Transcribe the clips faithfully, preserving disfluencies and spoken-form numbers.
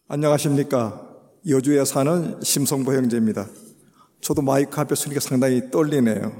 안녕하십니까. 여주에 사는 심성보 형제입니다. 저도 마이크 앞에 서니까 상당히 떨리네요.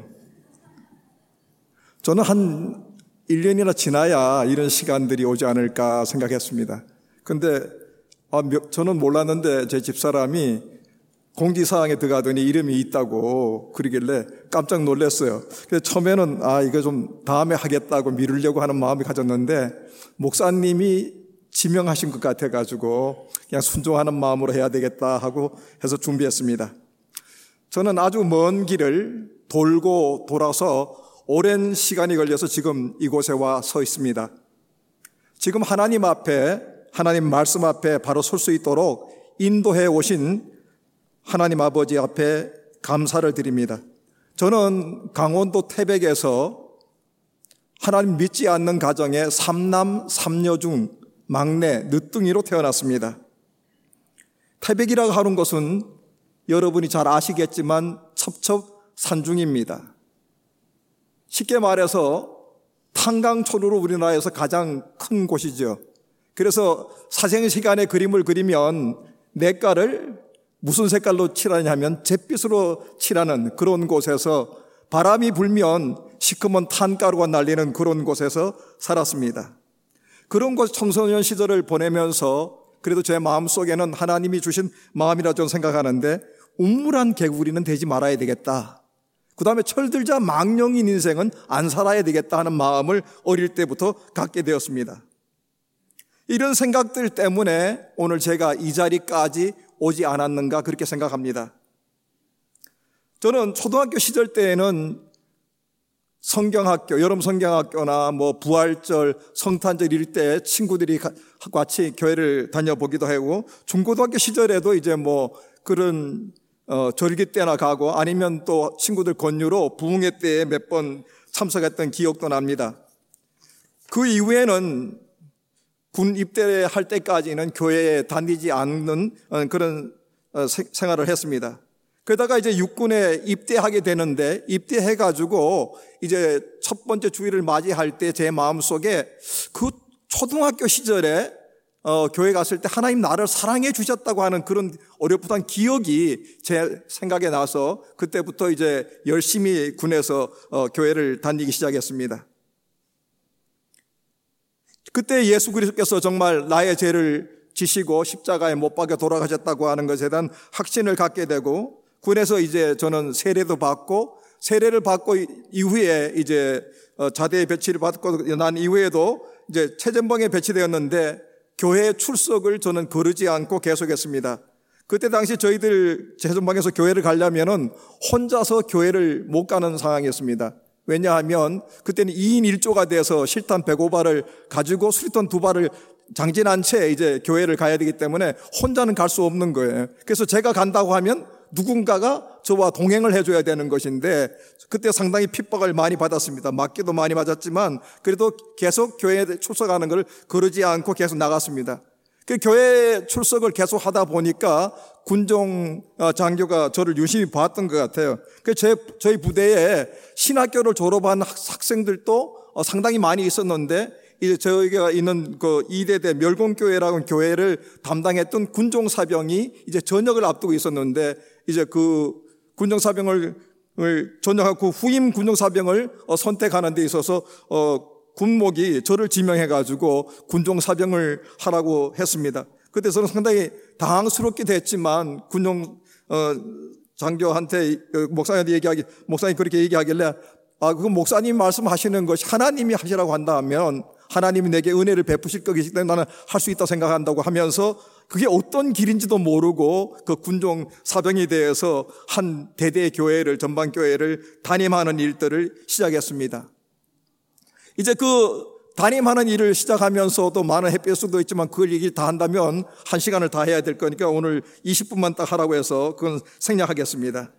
저는 한 일 년이나 지나야 이런 시간들이 오지 않을까 생각했습니다. 근데 아, 저는 몰랐는데 제 집사람이 공지사항에 들어가더니 이름이 있다고 그러길래 깜짝 놀랐어요. 그래서 처음에는 아 이거 좀 다음에 하겠다고 미루려고 하는 마음이 가졌는데 목사님이 지명하신 것 같아가지고 그냥 순종하는 마음으로 해야 되겠다 하고 해서 준비했습니다. 저는 아주 먼 길을 돌고 돌아서 오랜 시간이 걸려서 지금 이곳에 와 서 있습니다. 지금 하나님 앞에, 하나님 말씀 앞에 바로 설 수 있도록 인도해 오신 하나님 아버지 앞에 감사를 드립니다. 저는 강원도 태백에서 하나님 믿지 않는 가정의 삼남 삼녀 중 막내 늦둥이로 태어났습니다. 태백이라고 하는 것은 여러분이 잘 아시겠지만 첩첩산중입니다. 쉽게 말해서 탄강촌으로 우리나라에서 가장 큰 곳이죠. 그래서 사생시간에 그림을 그리면 내깔을 무슨 색깔로 칠하냐면 잿빛으로 칠하는 그런 곳에서 바람이 불면 시커먼 탄가루가 날리는 그런 곳에서 살았습니다. 그런 곳 청소년 시절을 보내면서 그래도 제 마음속에는 하나님이 주신 마음이라 저는 생각하는데 우물한 개구리는 되지 말아야 되겠다. 그 다음에 철들자 망령인 인생은 안 살아야 되겠다 하는 마음을 어릴 때부터 갖게 되었습니다. 이런 생각들 때문에 오늘 제가 이 자리까지 오지 않았는가 그렇게 생각합니다. 저는 초등학교 시절 때에는 성경학교, 여름 성경학교나 뭐 부활절, 성탄절 이럴 때 친구들이 같이 교회를 다녀보기도 하고 중고등학교 시절에도 이제 뭐 그런 어, 절기 때나 가고 아니면 또 친구들 권유로 부흥회 때에 몇 번 참석했던 기억도 납니다. 그 이후에는 군 입대할 때까지는 교회에 다니지 않는 그런 생활을 했습니다. 그러다가 이제 육군에 입대하게 되는데 입대해가지고 이제 첫 번째 주일을 맞이할 때 제 마음속에 그 초등학교 시절에 어, 교회 갔을 때 하나님 나를 사랑해 주셨다고 하는 그런 어렴풋한 기억이 제 생각에 나서 그때부터 이제 열심히 군에서 어, 교회를 다니기 시작했습니다. 그때 예수 그리스도께서 정말 나의 죄를 지시고 십자가에 못 박혀 돌아가셨다고 하는 것에 대한 확신을 갖게 되고 군에서 이제 저는 세례도 받고 세례를 받고 이후에 이제 자대에 배치를 받고 난 이후에도 이제 최전방에 배치되었는데 교회 출석을 저는 거르지 않고 계속했습니다. 그때 당시 저희들 최전방에서 교회를 가려면은 혼자서 교회를 못 가는 상황이었습니다. 왜냐하면 그때는 이인 일조가 돼서 실탄 백오 발을 가지고 수리탄 두 발을 장진한 채 이제 교회를 가야 되기 때문에 혼자는 갈 수 없는 거예요. 그래서 제가 간다고 하면 누군가가 저와 동행을 해줘야 되는 것인데 그때 상당히 핍박을 많이 받았습니다. 맞기도 많이 맞았지만 그래도 계속 교회에 출석하는 걸 거르지 않고 계속 나갔습니다. 그 교회 출석을 계속 하다 보니까 군종 장교가 저를 유심히 봤던 것 같아요. 그 제, 저희 부대에 신학교를 졸업한 학생들도 상당히 많이 있었는데 이제 저희가 있는 그 이대대 멸공교회라는 교회를 담당했던 군종사병이 이제 전역을 앞두고 있었는데 이제 그 군종사병을 전역하고 후임 군종사병을 선택하는 데 있어서 어 군목이 저를 지명해가지고 군종사병을 하라고 했습니다. 그때 저는 상당히 당황스럽기도 했지만 군종 어 장교한테 목사님한테 얘기하기 목사님 그렇게 얘기하길래 아 그건 목사님 말씀하시는 것이 하나님이 하시라고 한다면 하나님이 내게 은혜를 베푸실 거기 때문에 나는 할 수 있다 생각한다고 하면서 그게 어떤 길인지도 모르고 그 군종 사병에 대해서 한 대대 교회를 전방교회를 담임하는 일들을 시작했습니다. 이제 그 담임하는 일을 시작하면서도 많은 햇볕도 있지만 그걸 얘기 다 한다면 한 시간을 다 해야 될 거니까 오늘 이십 분만 딱 하라고 해서 그건 생략하겠습니다.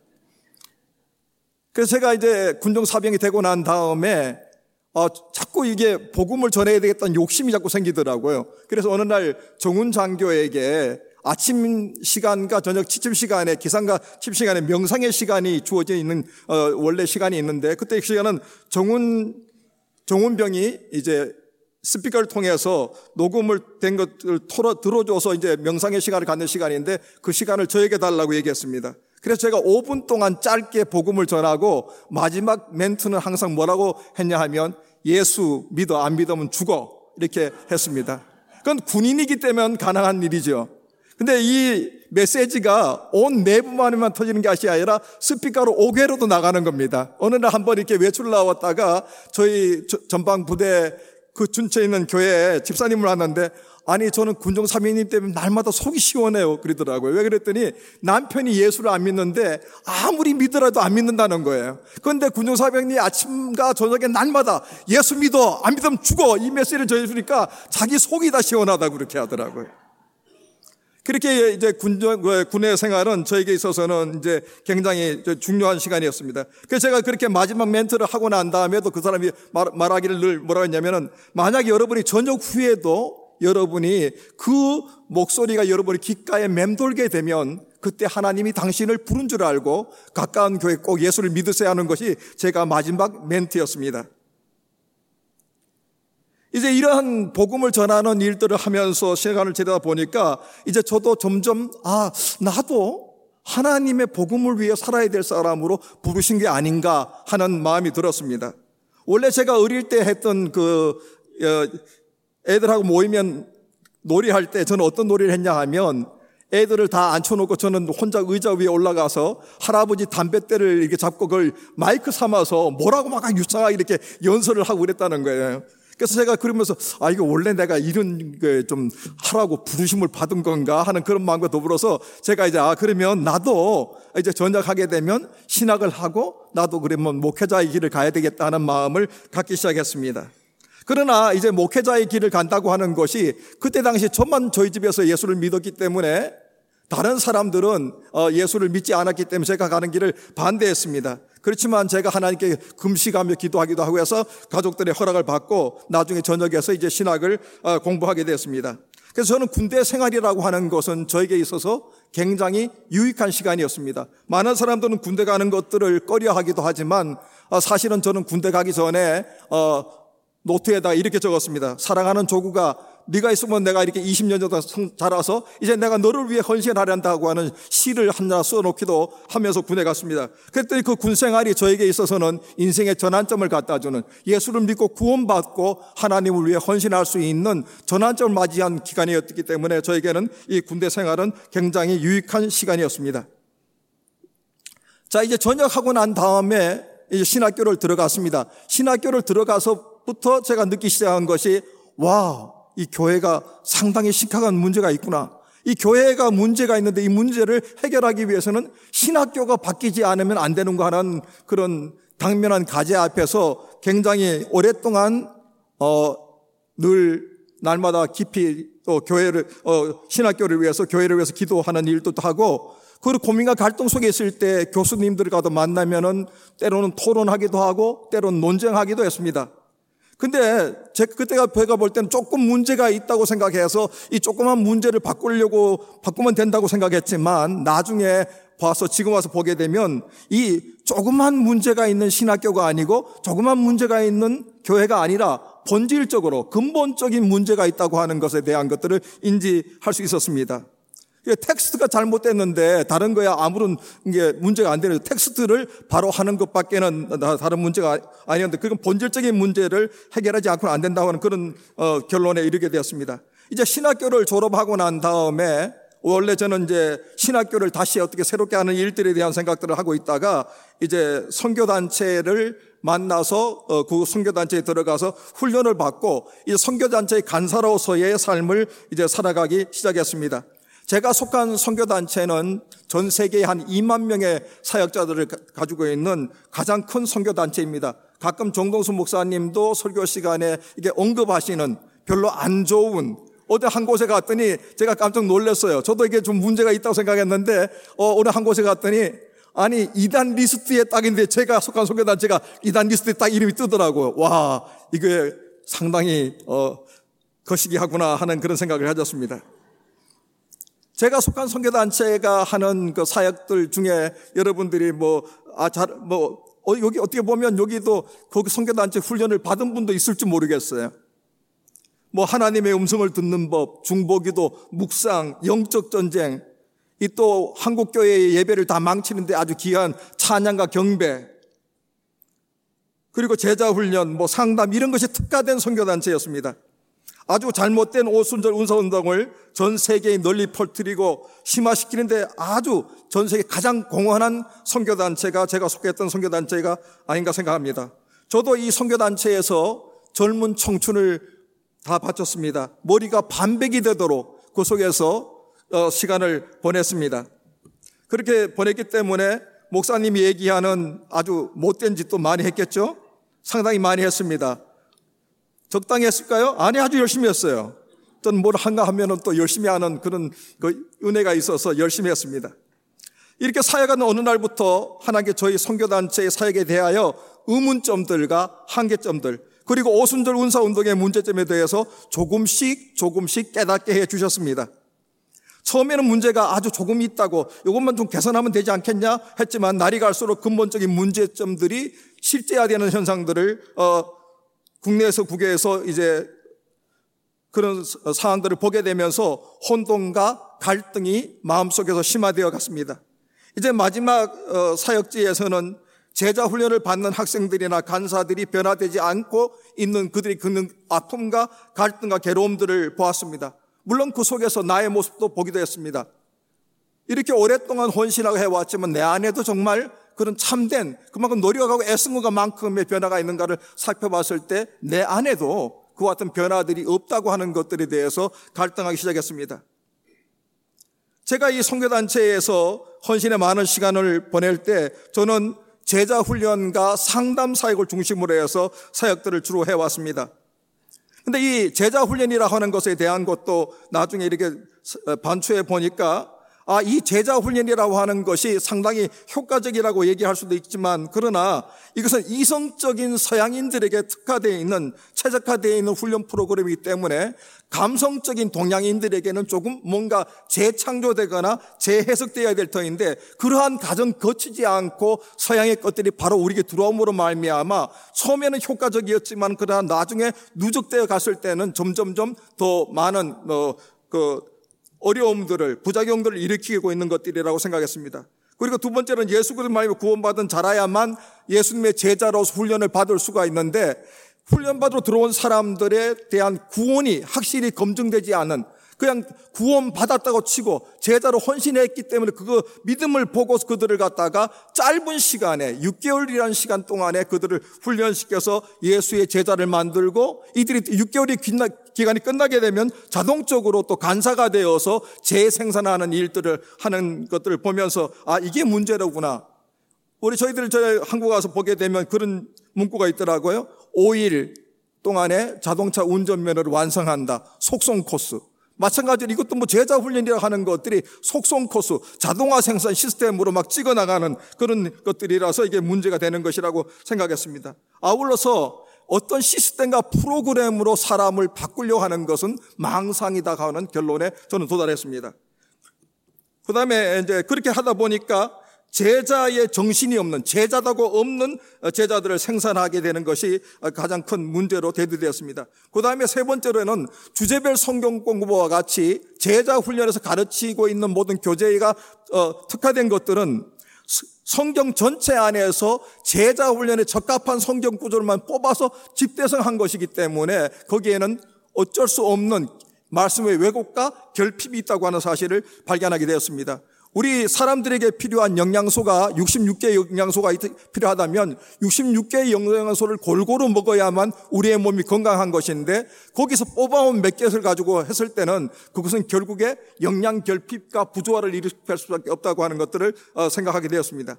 그래서 제가 이제 군종 사병이 되고 난 다음에 어, 자꾸 이게 복음을 전해야 되겠다는 욕심이 자꾸 생기더라고요. 그래서 어느 날 정훈 장교에게 아침 시간과 저녁 취침 시간에 기상과 취침 시간에 명상의 시간이 주어져 있는 어, 원래 시간이 있는데 그때 그 시간은 정훈 정훈병이 이제 스피커를 통해서 녹음을 된 것을 털어 들어줘서 이제 명상의 시간을 갖는 시간인데 그 시간을 저에게 달라고 얘기했습니다. 그래서 제가 오 분 동안 짧게 복음을 전하고 마지막 멘트는 항상 뭐라고 했냐 하면 예수 믿어, 안 믿으면 죽어, 이렇게 했습니다. 그건 군인이기 때문에 가능한 일이죠. 근데 이 메시지가 온 내부만에만 터지는 것이 아니라 스피커로 오 개로도 나가는 겁니다. 어느 날 한번 이렇게 외출 나왔다가 저희 전방 부대 그 근처에 있는 교회에 집사님을 만났는데, 아니 저는 군종사명님 때문에 날마다 속이 시원해요 그러더라고요. 왜 그랬더니 남편이 예수를 안 믿는데 아무리 믿으라도 안 믿는다는 거예요. 그런데 군종사명님이 아침과 저녁에 날마다 예수 믿어, 안 믿으면 죽어, 이 메시지를 전해주니까 자기 속이 다 시원하다고 그렇게 하더라고요. 그렇게 이제 군정, 군의 생활은 저에게 있어서는 이제 굉장히 중요한 시간이었습니다. 그래서 제가 그렇게 마지막 멘트를 하고 난 다음에도 그 사람이 말, 말하기를 늘 뭐라고 했냐면은, 만약 여러분이 저녁 후에도 여러분이 그 목소리가 여러분의 귓가에 맴돌게 되면 그때 하나님이 당신을 부른 줄 알고 가까운 교회 꼭 예수를 믿으셔야 하는 것이 제가 마지막 멘트였습니다. 이제 이러한 복음을 전하는 일들을 하면서 시간을 지내다 보니까 이제 저도 점점 아 나도 하나님의 복음을 위해 살아야 될 사람으로 부르신 게 아닌가 하는 마음이 들었습니다. 원래 제가 어릴 때 했던 그 애들하고 모이면 놀이할 때 저는 어떤 놀이를 했냐 하면, 애들을 다 앉혀놓고 저는 혼자 의자 위에 올라가서 할아버지 담뱃대를 이렇게 잡고 그걸 마이크 삼아서 뭐라고 막 유창하게 이렇게 연설을 하고 그랬다는 거예요. 그래서 제가 그러면서 아 이거 원래 내가 이런 게 좀 하라고 부르심을 받은 건가 하는 그런 마음과 더불어서 제가 이제 아 그러면 나도 이제 전역하게 되면 신학을 하고 나도 그러면 목회자의 길을 가야 되겠다 하는 마음을 갖기 시작했습니다. 그러나 이제 목회자의 길을 간다고 하는 것이 그때 당시 저만 저희 집에서 예수를 믿었기 때문에 다른 사람들은 예수를 믿지 않았기 때문에 제가 가는 길을 반대했습니다. 그렇지만 제가 하나님께 금식하며 기도하기도 하고 해서 가족들의 허락을 받고 나중에 전역에서 이제 신학을 공부하게 됐습니다. 그래서 저는 군대 생활이라고 하는 것은 저에게 있어서 굉장히 유익한 시간이었습니다. 많은 사람들은 군대 가는 것들을 꺼려하기도 하지만 사실은 저는 군대 가기 전에 노트에다 이렇게 적었습니다. 사랑하는 조국아, 네가 있으면 내가 이렇게 이십 년 정도 자라서 이제 내가 너를 위해 헌신하려한다고 하는 시를 하나 써놓기도 하면서 군에 갔습니다. 그랬더니 그 군 생활이 저에게 있어서는 인생의 전환점을 갖다주는, 예수를 믿고 구원받고 하나님을 위해 헌신할 수 있는 전환점을 맞이한 기간이었기 때문에 저에게는 이 군대 생활은 굉장히 유익한 시간이었습니다. 자, 이제 전역하고 난 다음에 이제 신학교를 들어갔습니다. 신학교를 들어가서부터 제가 느끼기 시작한 것이, 와, 이 교회가 상당히 심각한 문제가 있구나. 이 교회가 문제가 있는데 이 문제를 해결하기 위해서는 신학교가 바뀌지 않으면 안 되는가 하는 그런 당면한 과제 앞에서 굉장히 오랫동안 어, 늘 날마다 깊이 또 교회를 어, 신학교를 위해서 교회를 위해서 기도하는 일도 하고, 그 고민과 갈등 속에 있을 때 교수님들과도 만나면은 때로는 토론하기도 하고 때로는 논쟁하기도 했습니다. 근데 제가 그때가 제가 볼 때는 조금 문제가 있다고 생각해서 이 조그만 문제를 바꾸려고 바꾸면 된다고 생각했지만, 나중에 봐서 지금 와서 보게 되면 이 조그만 문제가 있는 신학교가 아니고 조그만 문제가 있는 교회가 아니라 본질적으로 근본적인 문제가 있다고 하는 것에 대한 것들을 인지할 수 있었습니다. 텍스트가 잘못됐는데 다른 거야 아무런 게 문제가 안 되는, 텍스트를 바로 하는 것밖에는 다른 문제가 아니었는데 그건 본질적인 문제를 해결하지 않고는 안 된다고 하는 그런 어, 결론에 이르게 되었습니다. 이제 신학교를 졸업하고 난 다음에 원래 저는 이제 신학교를 다시 어떻게 새롭게 하는 일들에 대한 생각들을 하고 있다가 이제 선교단체를 만나서 어, 그 선교단체에 들어가서 훈련을 받고 이제 선교단체의 간사로서의 삶을 이제 살아가기 시작했습니다. 제가 속한 선교단체는 전 세계에 한 이만 명의 사역자들을 가지고 있는 가장 큰 선교단체입니다. 가끔 정동수 목사님도 설교 시간에 이게 언급하시는 별로 안 좋은, 어디 한 곳에 갔더니 제가 깜짝 놀랐어요. 저도 이게 좀 문제가 있다고 생각했는데 어, 어느 한 곳에 갔더니 아니 이단 리스트에 딱인데 제가 속한 선교단체가 이단 리스트에 딱 이름이 뜨더라고요. 와, 이게 상당히 어, 거시기하구나 하는 그런 생각을 가졌습니다. 제가 속한 선교단체가 하는 그 사역들 중에 여러분들이 뭐, 아, 잘, 뭐, 어, 여기 어떻게 보면 여기도 거기 선교단체 훈련을 받은 분도 있을지 모르겠어요. 뭐 하나님의 음성을 듣는 법, 중보기도, 묵상, 영적 전쟁, 이 또 한국교회의 예배를 다 망치는데 아주 귀한 찬양과 경배, 그리고 제자훈련, 뭐 상담, 이런 것이 특화된 선교단체였습니다. 아주 잘못된 오순절 운사운동을 전 세계에 널리 퍼뜨리고 심화시키는데 아주 전 세계 가장 공헌한 선교단체가 제가 속했던 선교단체가 아닌가 생각합니다. 저도 이 선교단체에서 젊은 청춘을 다 바쳤습니다. 머리가 반백이 되도록 그 속에서 시간을 보냈습니다. 그렇게 보냈기 때문에 목사님이 얘기하는 아주 못된 짓도 많이 했겠죠? 상당히 많이 했습니다. 적당히 했을까요? 아니, 아주 열심히 했어요. 저는 뭘 한가 하면은 또 열심히 하는 그런 그 은혜가 있어서 열심히 했습니다. 이렇게 사역하는 어느 날부터 하나님께 저희 선교단체의 사역에 대하여 의문점들과 한계점들, 그리고 오순절 운사운동의 문제점에 대해서 조금씩 조금씩 깨닫게 해 주셨습니다. 처음에는 문제가 아주 조금 있다고, 이것만 좀 개선하면 되지 않겠냐 했지만 날이 갈수록 근본적인 문제점들이 실제화되는 현상들을 어, 국내에서 국외에서 이제 그런 상황들을 보게 되면서 혼돈과 갈등이 마음속에서 심화되어 갔습니다. 이제 마지막 어, 사역지에서는 제자 훈련을 받는 학생들이나 간사들이 변화되지 않고 있는 그들이 겪는 아픔과 갈등과 괴로움들을 보았습니다. 물론 그 속에서 나의 모습도 보기도 했습니다. 이렇게 오랫동안 헌신하고 해왔지만 내 안에도 정말 그런 참된, 그만큼 노력하고 애쓴 것만큼의 변화가 있는가를 살펴봤을 때 내 안에도 그와 같은 변화들이 없다고 하는 것들에 대해서 갈등하기 시작했습니다. 제가 이 선교단체에서 헌신에 많은 시간을 보낼 때 저는 제자훈련과 상담 사역을 중심으로 해서 사역들을 주로 해왔습니다. 근데 이 제자훈련이라고 하는 것에 대한 것도 나중에 이렇게 반추해 보니까 아, 이 제자훈련이라고 하는 것이 상당히 효과적이라고 얘기할 수도 있지만, 그러나 이것은 이성적인 서양인들에게 특화되어 있는, 최적화되어 있는 훈련 프로그램이기 때문에 감성적인 동양인들에게는 조금 뭔가 재창조되거나 재해석되어야 될 터인데, 그러한 과정 거치지 않고 서양의 것들이 바로 우리에게 들어옴으로 말미암아 처음에는 효과적이었지만 그러나 나중에 누적되어 갔을 때는 점점점 더 많은 어, 그 어려움들을, 부작용들을 일으키고 있는 것들이라고 생각했습니다. 그리고 두 번째는 예수 그리스도 말미암아 구원받은 자라야만 예수님의 제자로서 훈련을 받을 수가 있는데, 훈련받으러 들어온 사람들에 대한 구원이 확실히 검증되지 않은, 그냥 구원받았다고 치고 제자로 헌신했기 때문에 그 믿음을 보고서 그들을 갖다가 짧은 시간에 육 개월이라는 시간 동안에 그들을 훈련시켜서 예수의 제자를 만들고, 이들이 육 개월의 기간이 끝나게 되면 자동적으로 또 간사가 되어서 재생산하는 일들을 하는 것들을 보면서 아, 이게 문제로구나. 우리 저희들 저 한국 와서 보게 되면 그런 문구가 있더라고요. 오 일 동안에 자동차 운전면허를 완성한다. 속성 코스. 마찬가지로 이것도 뭐 제자 훈련이라고 하는 것들이 속성 코스, 자동화 생산 시스템으로 막 찍어 나가는 그런 것들이라서 이게 문제가 되는 것이라고 생각했습니다. 아울러서 어떤 시스템과 프로그램으로 사람을 바꾸려고 하는 것은 망상이다 하는 결론에 저는 도달했습니다. 그 다음에 이제 그렇게 하다 보니까 제자의 정신이 없는, 제자다고 없는 제자들을 생산하게 되는 것이 가장 큰 문제로 대두되었습니다. 그 다음에 세 번째로는 주제별 성경 공부와 같이 제자 훈련에서 가르치고 있는 모든 교재가 어, 특화된 것들은 성경 전체 안에서 제자 훈련에 적합한 성경 구절만 뽑아서 집대성한 것이기 때문에 거기에는 어쩔 수 없는 말씀의 왜곡과 결핍이 있다고 하는 사실을 발견하게 되었습니다. 우리 사람들에게 필요한 영양소가 육십육 개의 영양소가 필요하다면 육십육 개의 영양소를 골고루 먹어야만 우리의 몸이 건강한 것인데, 거기서 뽑아온 몇 개를 가지고 했을 때는 그것은 결국에 영양 결핍과 부조화를 일으킬 수밖에 없다고 하는 것들을 생각하게 되었습니다.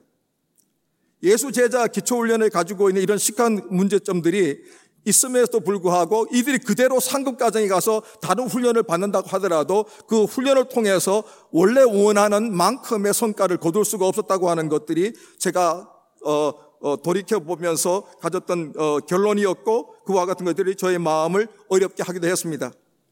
예수 제자 기초훈련을 가지고 있는 이런 심각한 문제점들이 있음에도 불구하고 이들이 그대로 상급 과정에 가서 다른 훈련을 받는다고 하더라도 그 훈련을 통해서 원래 원하는 만큼의 성과를 거둘 수가 없었다고 하는 것들이 제가 어, 어, 돌이켜보면서 가졌던 어, 결론이었고, 그와 같은 것들이 저의 마음을 어렵게 하기도 했습니다.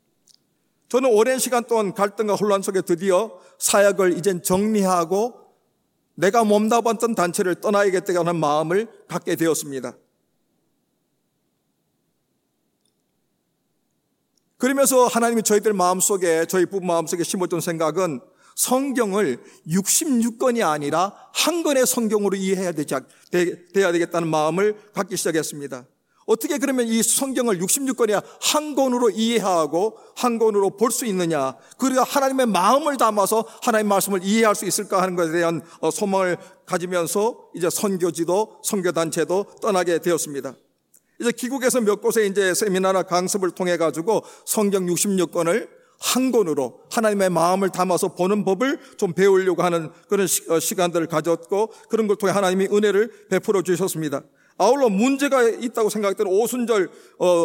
저는 오랜 시간 동안 갈등과 혼란 속에 드디어 사역을 이젠 정리하고 내가 몸담았던 단체를 떠나야겠다는 마음을 갖게 되었습니다. 그러면서 하나님이 저희들 마음속에, 저희 부부 마음속에 심어둔 생각은 성경을 육십육 권이 아니라 한 권의 성경으로 이해해야 되지, 돼야 되겠다는 마음을 갖기 시작했습니다. 어떻게 그러면 이 성경을 육십육 권이 한 권으로 이해하고 한 권으로 볼 수 있느냐, 그리고 하나님의 마음을 담아서 하나님의 말씀을 이해할 수 있을까 하는 것에 대한 소망을 가지면서 이제 선교지도 선교단체도 떠나게 되었습니다. 이제 기국에서 몇 곳에 이제 세미나나 강습을 통해 가지고 성경 육십육 권을 한 권으로 하나님의 마음을 담아서 보는 법을 좀 배우려고 하는 그런 시간들을 가졌고, 그런 걸 통해 하나님이 은혜를 베풀어 주셨습니다. 아울러 문제가 있다고 생각했던 오순절 어,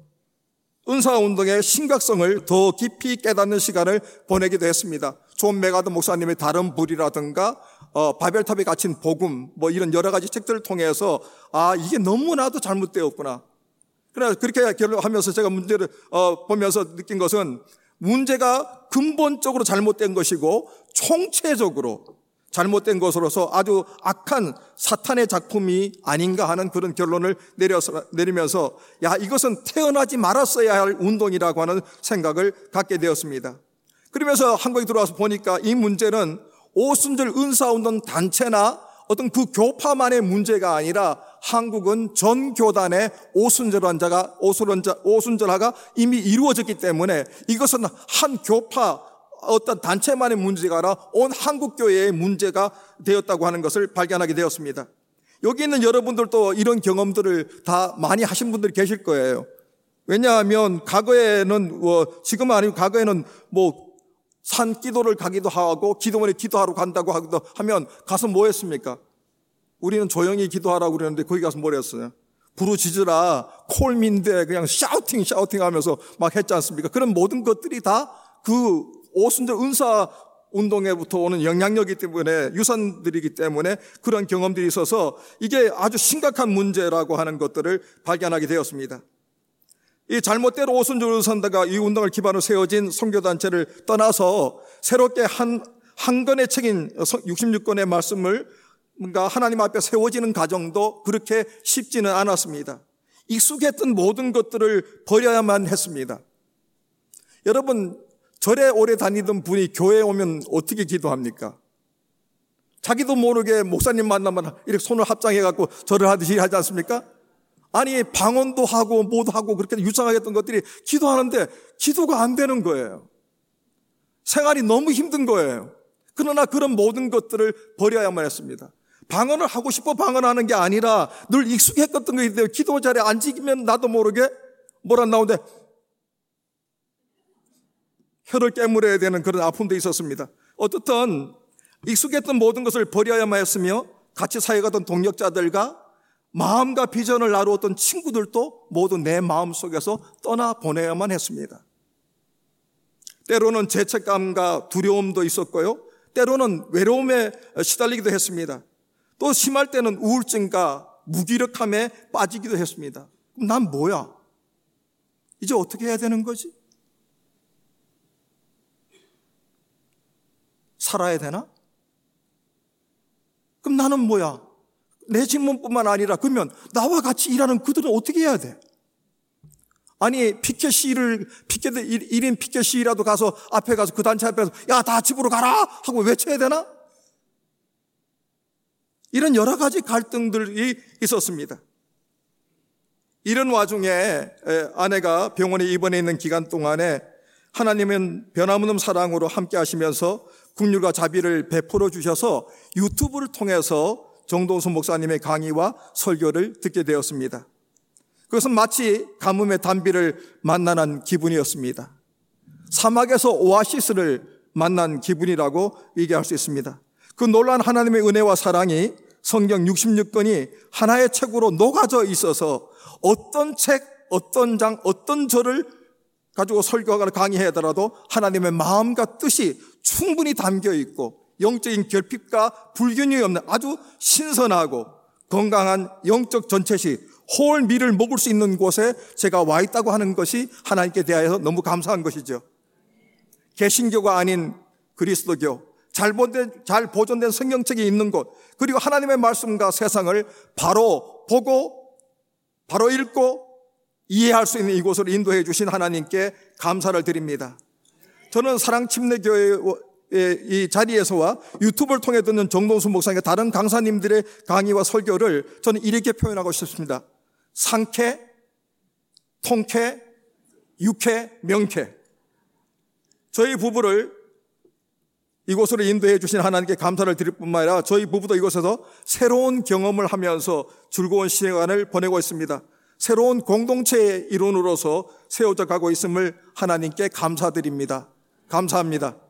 은사운동의 심각성을 더 깊이 깨닫는 시간을 보내기도 했습니다. 존 메가드 목사님의 다른 불이라든가 어, 바벨탑에 갇힌 복음, 뭐 이런 여러 가지 책들을 통해서 아, 이게 너무나도 잘못되었구나. 그래서 그렇게 결론하면서 제가 문제를 어, 보면서 느낀 것은 문제가 근본적으로 잘못된 것이고 총체적으로 잘못된 것으로서 아주 악한 사탄의 작품이 아닌가 하는 그런 결론을 내려서, 내리면서 야, 이것은 태어나지 말았어야 할 운동이라고 하는 생각을 갖게 되었습니다. 그러면서 한국에 들어와서 보니까 이 문제는 오순절 은사운동 단체나 어떤 그 교파만의 문제가 아니라 한국은 전 교단의 오순절환자가 오순절, 오순절화가 이미 이루어졌기 때문에 이것은 한 교파 어떤 단체만의 문제가 아니라 온 한국교회의 문제가 되었다고 하는 것을 발견하게 되었습니다. 여기 있는 여러분들도 이런 경험들을 다 많이 하신 분들이 계실 거예요. 왜냐하면 과거에는 뭐 지금은 아니고 과거에는 뭐 산 기도를 가기도 하고 기도원에 기도하러 간다고 하기도 하면 가서 뭐 했습니까? 우리는 조용히 기도하라고 그러는데 거기 가서 뭘 했어요? 부르짖으라 콜민데 그냥 샤우팅 샤우팅 하면서 막 했지 않습니까? 그런 모든 것들이 다 그 오순절 은사 운동에부터 오는 영향력이기 때문에, 유산들이기 때문에 그런 경험들이 있어서 이게 아주 심각한 문제라고 하는 것들을 발견하게 되었습니다. 이 잘못대로 오순절 은사가 이 운동을 기반으로 세워진 선교단체를 떠나서 새롭게 한, 한 권의 책인 육십육 권의 말씀을 뭔가 하나님 앞에 세워지는 과정도 그렇게 쉽지는 않았습니다. 익숙했던 모든 것들을 버려야만 했습니다. 여러분, 절에 오래 다니던 분이 교회에 오면 어떻게 기도합니까? 자기도 모르게 목사님 만나면 이렇게 손을 합장해갖고 절을 하듯이 하지 않습니까? 아니, 방언도 하고 뭐도 하고 그렇게 유창하게 했던 것들이 기도하는데 기도가 안 되는 거예요. 생활이 너무 힘든 거예요. 그러나 그런 모든 것들을 버려야만 했습니다. 방언을 하고 싶어 방언하는 게 아니라 늘 익숙했던 것이기 때문에 기도 자리에 앉으면 나도 모르게 뭐라 나오는데 혀를 깨물어야 되는 그런 아픔도 있었습니다. 어떻든 익숙했던 모든 것을 버려야만 했으며 같이 사역하던 동력자들과 마음과 비전을 나누었던 친구들도 모두 내 마음속에서 떠나보내야만 했습니다. 때로는 죄책감과 두려움도 있었고요. 때로는 외로움에 시달리기도 했습니다. 또 심할 때는 우울증과 무기력함에 빠지기도 했습니다. 그럼 난 뭐야? 이제 어떻게 해야 되는 거지? 살아야 되나? 그럼 나는 뭐야? 내 직문뿐만 아니라 그러면 나와 같이 일하는 그들은 어떻게 해야 돼? 아니, 피켓 시위를, 피켓, 일 인 피켓 시위라도 가서 앞에 가서 그 단체 앞에서 야, 다 집으로 가라! 하고 외쳐야 되나? 이런 여러 가지 갈등들이 있었습니다. 이런 와중에 아내가 병원에 입원해 있는 기간 동안에 하나님은 변함없는 사랑으로 함께 하시면서 긍휼과 자비를 베풀어 주셔서 유튜브를 통해서 정동수 목사님의 강의와 설교를 듣게 되었습니다. 그것은 마치 가뭄의 단비를 만나는 기분이었습니다. 사막에서 오아시스를 만난 기분이라고 얘기할 수 있습니다. 그 놀라운 하나님의 은혜와 사랑이 성경 육십육 권이 하나의 책으로 녹아져 있어서 어떤 책, 어떤 장, 어떤 절을 가지고 설교하거나 강의하더라도 하나님의 마음과 뜻이 충분히 담겨 있고 영적인 결핍과 불균형이 없는 아주 신선하고 건강한 영적 전체시 홀 밀을 먹을 수 있는 곳에 제가 와 있다고 하는 것이 하나님께 대하여 너무 감사한 것이죠. 개신교가 아닌 그리스도교, 잘 보존된, 잘 보존된 성경책이 있는 곳, 그리고 하나님의 말씀과 세상을 바로 보고 바로 읽고 이해할 수 있는 이곳으로 인도해 주신 하나님께 감사를 드립니다. 저는 사랑침례교회의 이 자리에서와 유튜브를 통해 듣는 정동수 목사님과 다른 강사님들의 강의와 설교를 저는 이렇게 표현하고 싶습니다. 상쾌, 통쾌, 유쾌, 명쾌. 저희 부부를 이곳으로 인도해 주신 하나님께 감사를 드릴 뿐만 아니라 저희 부부도 이곳에서 새로운 경험을 하면서 즐거운 시간을 보내고 있습니다. 새로운 공동체의 일원으로서 세워져 가고 있음을 하나님께 감사드립니다. 감사합니다.